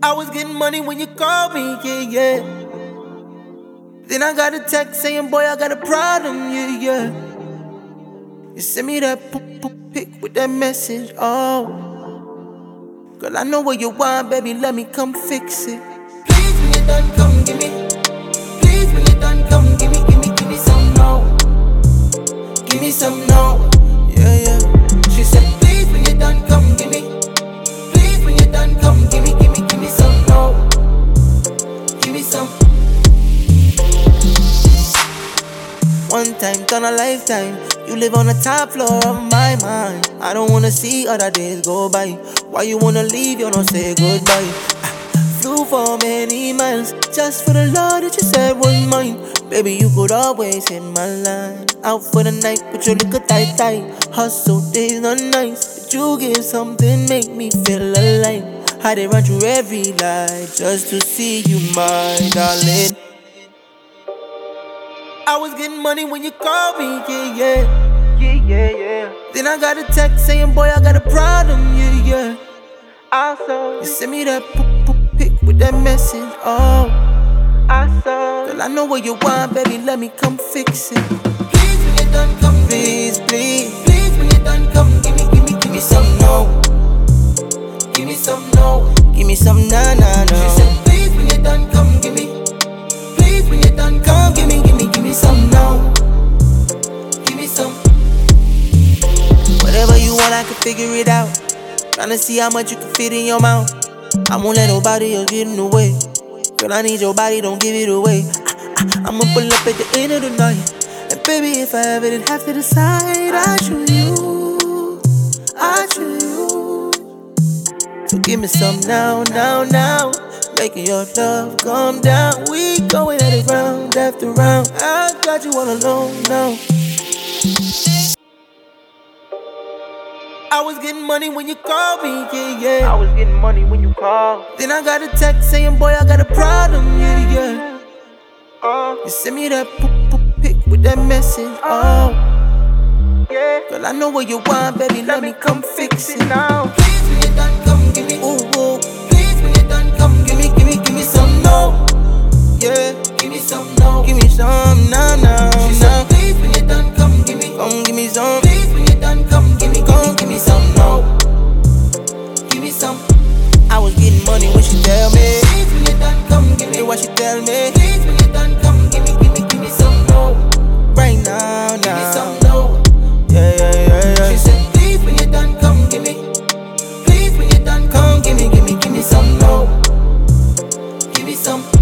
I was getting money when you called me, yeah, yeah. Then I got a text saying, boy, I got a problem, yeah, yeah. You sent me that pic with that message, oh. Girl, I know what you want, baby, let me come fix it. Please, when you done, come give me. Please, when you done, come give me some no. Give me some no, yeah, yeah. She said, please, when you done, come give me. Please, when you done, come give me some no. Give me some. One time, done a lifetime. You live on the top floor of my mind. I don't wanna see other days go by. Why you wanna leave, you don't say goodbye. Flew for many miles just for the love that you said was mine. Baby, you could always hit my line. Out for the night, but you look a tight. Hustle days, not nice, but you give something, make me feel alive. I did run through every light just to see you, my darling. I was getting money when you called me, yeah, yeah. Yeah, yeah, yeah. Then I got a text saying, boy, I got a problem, yeah, yeah. I saw you sent me that pic with that message, oh. I saw. Girl, I know what you want, baby, let me come fix it. Please, when you done, come, please, please. Please, when you done, come, give me some no. Give me some no. Give me some nah, nah, nah. She said, please, when you done, come, give me. Please, when you done, come, give me some no. Give me some. Whatever you want, I can figure it out. Tryna see how much you can fit in your mouth. I won't let nobody else get in the way. Girl, I need your body, don't give it away. I'ma pull up at the end of the night. And baby, if I ever did have to decide, I choose you. I choose you. So give me some now, now, now. Making your love come down. We going at it round after round. I got you all alone now. I was getting money when you called me, yeah, yeah. I was getting money when you called. Then I got a text saying, boy, I got a problem, yeah, yeah. You sent me that pic with that message, oh. Yeah. Girl, I know what you want, baby, let me come fix it now. Please, when you done, come give me. Ooh, ooh. Please, when you done, come give me some no. Yeah, give me some no. Give me some, nah, nah. She said, please, when you done, come give me. Come give me some. Please, when you done, come give me some no. Give me some. I was getting money when she tell me. Please, when you done, come give me. What she tell me. Please, when you done, come give me some no. Right now, now. Give me some no. Yeah, yeah, yeah, yeah. She said, please, when you done, come give me. Please, when you done, come give me some no. Give me some.